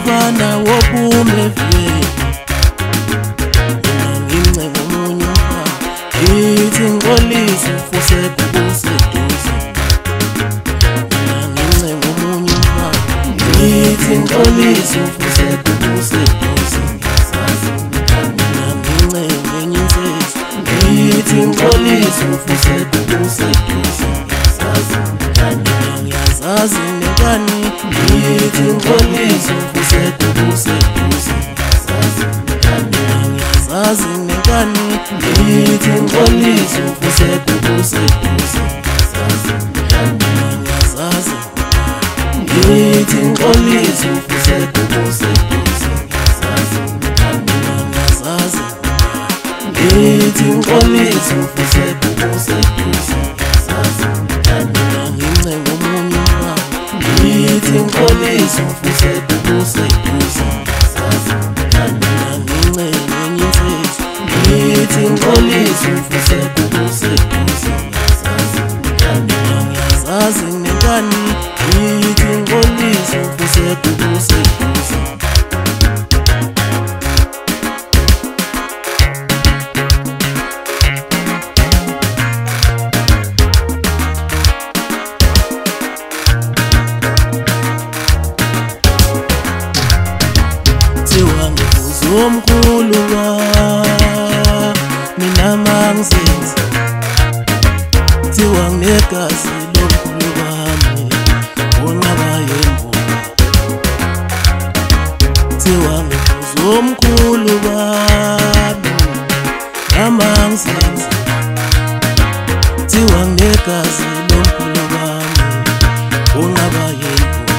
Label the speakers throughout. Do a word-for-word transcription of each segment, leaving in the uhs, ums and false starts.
Speaker 1: umfana wophume vele ngince ngomunye umfana ngithi ngixolise ufuse kubuseduze ngince ngomunye umfana ngithi ngixolise ufuse kubuseduze ngince ngenye insizwa ngithi ngixolise ufuse kubuseduze ngiyazazi nekani ngithi ngixolise ufuse kubuseduze ngiyazazi nekani ngithi ngixolise ufuse kubuseduze ngiyazazi ngithi ngixolise ufuse kubuseduze ngiyazazi ngithi ngixolise ufuse kubuseduze ngince ngomunye umfana ngithi ngixolise ufuse kubuseduze ngince ngenye insizwa ngithi ngixolise ufuse kubuseduze ngiyazazi nekani ngithi ngixolise ufuse kubuseduze omkhulu mina mangizenza thiwa nginegazi lomkhulu wami unqaba yembuka thiwa ngibuza omkhulu wami namangizenza thiwa nginegazi lomkhulu wami unqaba yembuka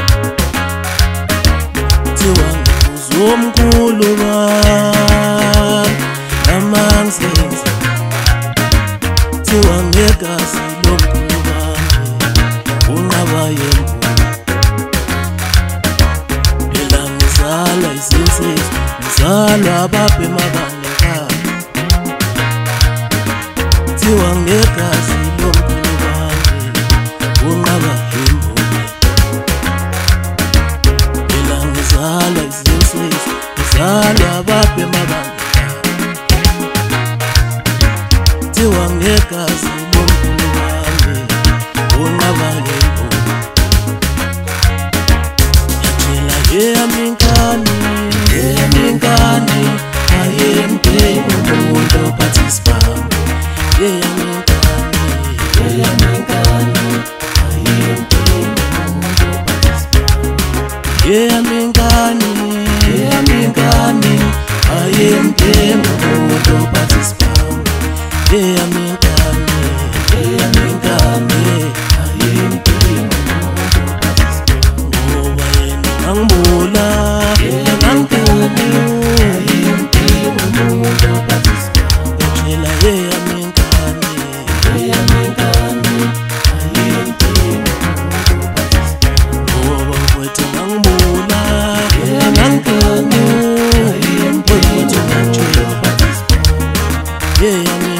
Speaker 1: thiwa omkhulu wami namangizenza thiwa ngegazi lomkhulu wami unqaba yembuka phela ngizalwa izinsizwa ngizalwa ababhema abanekhaya thiwa ngegazi lomkhulu wami unqaba yembuka phela ngizalwa izinsizwa ngizalwa ababhema abanekhaya thiwa ngegazi lomkhulu wami unqaba yembuka yatshela yeyami inkani yeyami inkani ayemphenyi umuntu ophathisibhamu yeyami inkani yeyami inkani ayemphenyi umuntu ophathisibhamu yeyami inkani yeyami inkani ayemphenyi umuntu ophathisibhamu yeyami inkani yeyami inkani ayemphenyi umuntu ophathisibhamu ngoba yena ngangibula ngangiguni ayemphenyi umuntu ophathisibhamu yatshela yeyami inkani yeyami inkani ayemphenyi umuntu ophathisibhamu ngoba mfowethu ngangibula ngangiguni ayemphenyi umuntu ophathisibhamu yeyami